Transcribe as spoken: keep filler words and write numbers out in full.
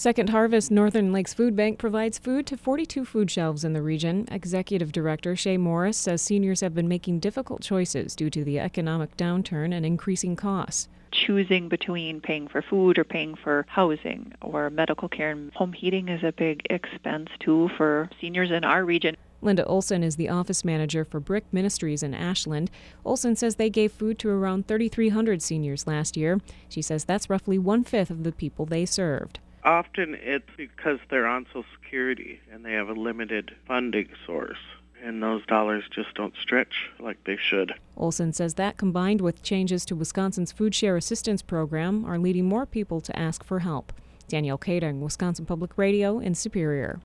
Second Harvest Northern Lakes Food Bank provides food to forty-two food shelves in the region. Executive Director Shay Morris says seniors have been making difficult choices due to the economic downturn and increasing costs. Choosing between paying for food or paying for housing or medical care and home heating is a big expense, too, for seniors in our region. Linda Olson is the office manager for Brick Ministries in Ashland. Olson says they gave food to around thirty-three hundred seniors last year. She says that's roughly one-fifth of the people they served. Often it's because they're on Social Security and they have a limited funding source, and those dollars just don't stretch like they should. Olson says that, combined with changes to Wisconsin's Food Share Assistance Program, are leading more people to ask for help. Danielle Kading, Wisconsin Public Radio in Superior.